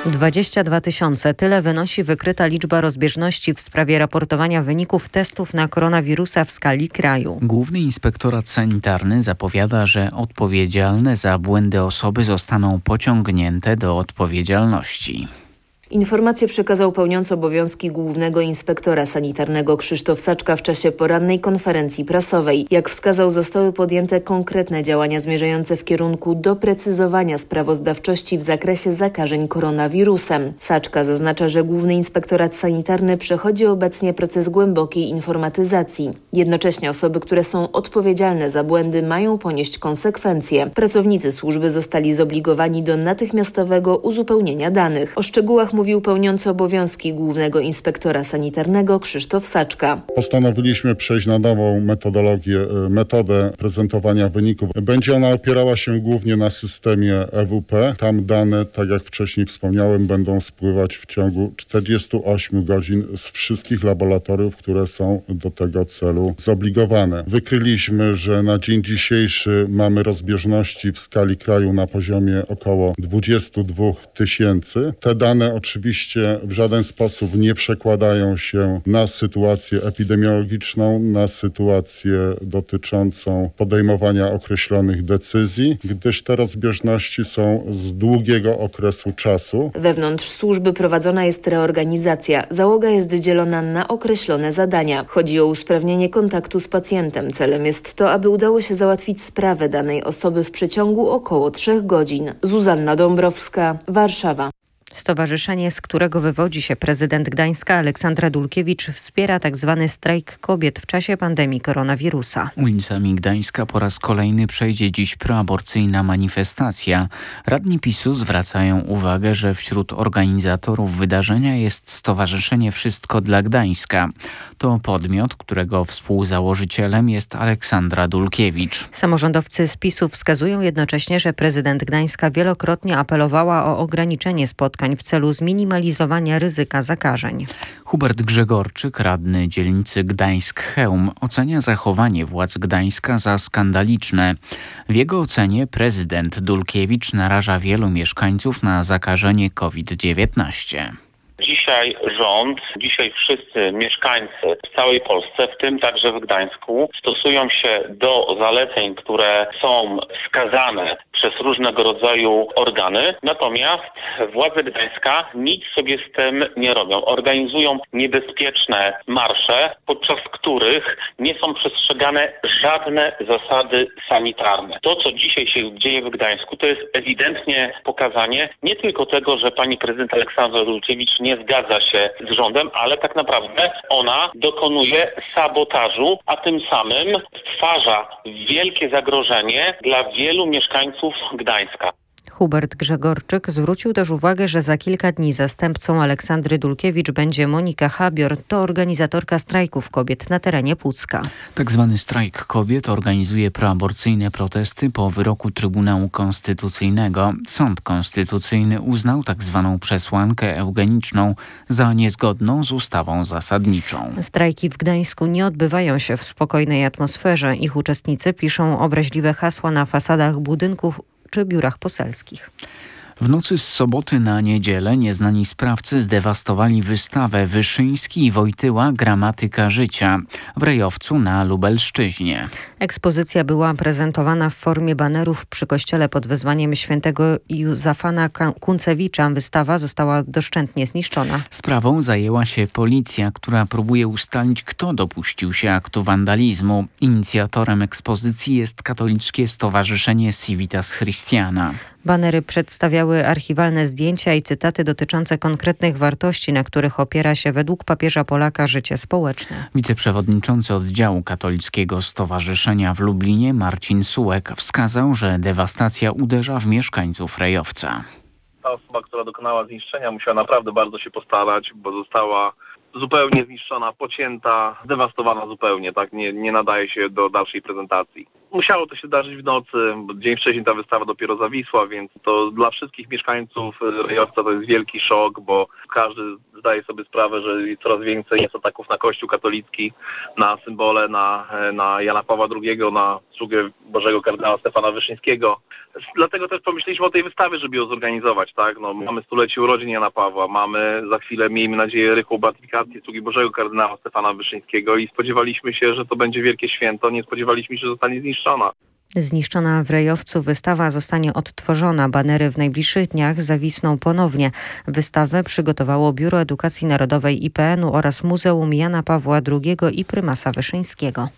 22 000. Tyle wynosi wykryta liczba rozbieżności w sprawie raportowania wyników testów na koronawirusa w skali kraju. Główny Inspektorat Sanitarny zapowiada, że odpowiedzialne za błędy osoby zostaną pociągnięte do odpowiedzialności. Informację przekazał pełniący obowiązki Głównego Inspektora Sanitarnego Krzysztof Saczka w czasie porannej konferencji prasowej. Jak wskazał, zostały podjęte konkretne działania zmierzające w kierunku doprecyzowania sprawozdawczości w zakresie zakażeń koronawirusem. Saczka zaznacza, że Główny Inspektorat Sanitarny przechodzi obecnie proces głębokiej informatyzacji. Jednocześnie osoby, które są odpowiedzialne za błędy, mają ponieść konsekwencje. Pracownicy służby zostali zobligowani do natychmiastowego uzupełnienia danych. O szczegółach mówił pełniący obowiązki Głównego Inspektora Sanitarnego Krzysztof Saczka. Postanowiliśmy przejść na nową metodę prezentowania wyników. Będzie ona opierała się głównie na systemie EWP. Tam dane, tak jak wcześniej wspomniałem, będą spływać w ciągu 48 godzin z wszystkich laboratoriów, które są do tego celu zobligowane. Wykryliśmy, że na dzień dzisiejszy mamy rozbieżności w skali kraju na poziomie około 22 000. Te dane oczywiście w żaden sposób nie przekładają się na sytuację epidemiologiczną, na sytuację dotyczącą podejmowania określonych decyzji, gdyż te rozbieżności są z długiego okresu czasu. Wewnątrz służby prowadzona jest reorganizacja. Załoga jest dzielona na określone zadania. Chodzi o usprawnienie kontaktu z pacjentem. Celem jest to, aby udało się załatwić sprawę danej osoby w przeciągu około 3 godzin. Zuzanna Dąbrowska, Warszawa. Stowarzyszenie, z którego wywodzi się prezydent Gdańska Aleksandra Dulkiewicz, wspiera tzw. strajk kobiet w czasie pandemii koronawirusa. Ulicami Gdańska po raz kolejny przejdzie dziś proaborcyjna manifestacja. Radni PiS-u zwracają uwagę, że wśród organizatorów wydarzenia jest Stowarzyszenie Wszystko dla Gdańska. To podmiot, którego współzałożycielem jest Aleksandra Dulkiewicz. Samorządowcy z PiS-u wskazują jednocześnie, że prezydent Gdańska wielokrotnie apelowała o ograniczenie spotkań w celu zminimalizowania ryzyka zakażeń. Hubert Grzegorczyk, radny dzielnicy Gdańsk-Chełm, ocenia zachowanie władz Gdańska za skandaliczne. W jego ocenie prezydent Dulkiewicz naraża wielu mieszkańców na zakażenie COVID-19. Dzisiaj rząd, dzisiaj wszyscy mieszkańcy w całej Polsce, w tym także w Gdańsku, stosują się do zaleceń, które są wskazane przez różnego rodzaju organy. Natomiast władze Gdańska nic sobie z tym nie robią. Organizują niebezpieczne marsze, podczas których nie są przestrzegane żadne zasady sanitarne. To, co dzisiaj się dzieje w Gdańsku, to jest ewidentnie pokazanie nie tylko tego, że pani prezydent Aleksandra Dulkiewicz nie zgadza się z rządem, ale tak naprawdę ona dokonuje sabotażu, a tym samym stwarza wielkie zagrożenie dla wielu mieszkańców Gdańska. Hubert Grzegorczyk zwrócił też uwagę, że za kilka dni zastępcą Aleksandry Dulkiewicz będzie Monika Habior, to organizatorka strajków kobiet na terenie Pucka. Tak zwany strajk kobiet organizuje proaborcyjne protesty po wyroku Trybunału Konstytucyjnego. Sąd Konstytucyjny uznał tak zwaną przesłankę eugeniczną za niezgodną z ustawą zasadniczą. Strajki w Gdańsku nie odbywają się w spokojnej atmosferze. Ich uczestnicy piszą obraźliwe hasła na fasadach budynków czy biurach poselskich. W nocy z soboty na niedzielę nieznani sprawcy zdewastowali wystawę Wyszyński i Wojtyła Gramatyka życia w Rejowcu na Lubelszczyźnie. Ekspozycja była prezentowana w formie banerów przy kościele pod wezwaniem świętego Józefana Kuncewicza. Wystawa została doszczętnie zniszczona. Sprawą zajęła się policja, która próbuje ustalić, kto dopuścił się aktu wandalizmu. Inicjatorem ekspozycji jest katolickie stowarzyszenie Civitas Christiana. Banery przedstawiały archiwalne zdjęcia i cytaty dotyczące konkretnych wartości, na których opiera się według papieża Polaka życie społeczne. Wiceprzewodniczący oddziału katolickiego stowarzyszenia w Lublinie Marcin Sułek wskazał, że dewastacja uderza w mieszkańców Rejowca. Ta osoba, która dokonała zniszczenia, musiała naprawdę bardzo się postarać, bo została zupełnie zniszczona, pocięta, zdewastowana zupełnie, tak? Nie nadaje się do dalszej prezentacji. Musiało to się zdarzyć w nocy, bo dzień wcześniej ta wystawa dopiero zawisła, więc to dla wszystkich mieszkańców Rejowca to jest wielki szok, bo każdy zdaje sobie sprawę, że coraz więcej jest ataków na Kościół katolicki, na symbole, na Jana Pawła II, na sługę Bożego kardynała Stefana Wyszyńskiego. Dlatego też pomyśleliśmy o tej wystawie, żeby ją zorganizować, tak? No, mamy 100-lecie urodzin Jana Pawła, mamy za chwilę, miejmy nadzieję, rychłą beatyfikację sługi Bożego kardynała Stefana Wyszyńskiego i spodziewaliśmy się, że to będzie wielkie święto, nie spodziewaliśmy się, że zostanie zniszczona. Zniszczona w Rejowcu wystawa zostanie odtworzona. Banery w najbliższych dniach zawisną ponownie. Wystawę przygotowało Biuro Edukacji Narodowej IPN-u oraz Muzeum Jana Pawła II i prymasa Wyszyńskiego.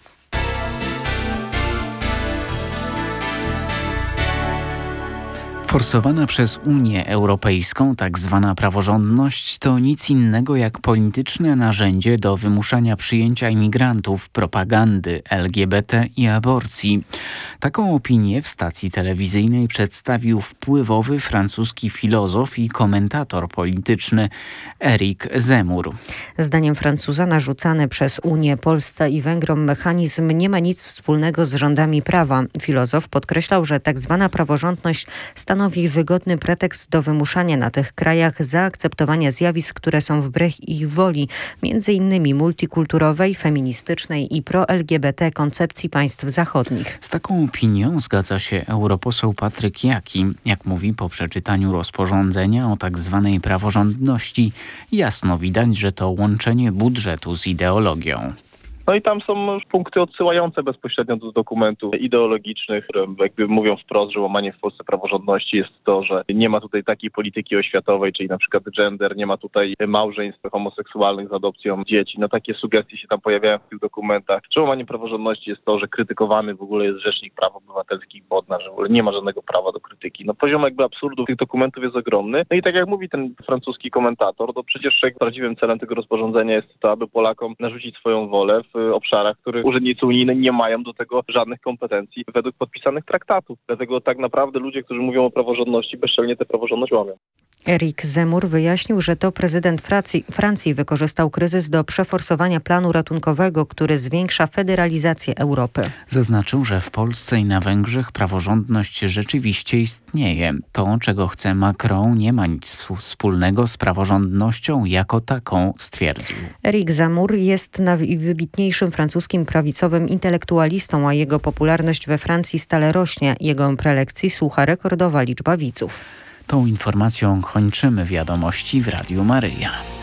Forsowana przez Unię Europejską tak zwana praworządność to nic innego jak polityczne narzędzie do wymuszania przyjęcia imigrantów, propagandy LGBT i aborcji. Taką opinię w stacji telewizyjnej przedstawił wpływowy francuski filozof i komentator polityczny Éric Zemmour. Zdaniem Francuza narzucany przez Unię Polsce i Węgrom mechanizm nie ma nic wspólnego z rządami prawa. Filozof podkreślał, że tak zwana praworządność stanowi wygodny pretekst do wymuszania na tych krajach zaakceptowania zjawisk, które są wbrew ich woli, między innymi multikulturowej, feministycznej i pro-LGBT koncepcji państw zachodnich. Z taką opinią zgadza się europoseł Patryk Jaki. Jak mówi po przeczytaniu rozporządzenia o tak zwanej praworządności, jasno widać, że to łączenie budżetu z ideologią. No i tam są już punkty odsyłające bezpośrednio do dokumentów ideologicznych, które jakby mówią wprost, że łamanie w Polsce praworządności jest to, że nie ma tutaj takiej polityki oświatowej, czyli na przykład gender, nie ma tutaj małżeństw homoseksualnych z adopcją dzieci. No takie sugestie się tam pojawiają w tych dokumentach. Że łamanie praworządności jest to, że krytykowany w ogóle jest Rzecznik Praw Obywatelskich Bodnar, że w ogóle nie ma żadnego prawa do krytyki. No poziom jakby absurdu tych dokumentów jest ogromny. No i tak jak mówi ten francuski komentator, to przecież prawdziwym celem tego rozporządzenia jest to, aby Polakom narzucić swoją wolę w obszarach, w których urzędnicy unijni nie mają do tego żadnych kompetencji według podpisanych traktatów. Dlatego tak naprawdę ludzie, którzy mówią o praworządności, bezczelnie tę praworządność łamią. Éric Zemmour wyjaśnił, że to prezydent Francji wykorzystał kryzys do przeforsowania planu ratunkowego, który zwiększa federalizację Europy. Zaznaczył, że w Polsce i na Węgrzech praworządność rzeczywiście istnieje. To, czego chce Macron, nie ma nic wspólnego z praworządnością jako taką, stwierdził. Éric Zemmour jest najwybitniejszym francuskim prawicowym intelektualistą, a jego popularność we Francji stale rośnie. Jego prelekcji słucha rekordowa liczba widzów. Tą informacją kończymy wiadomości w Radiu Maryja.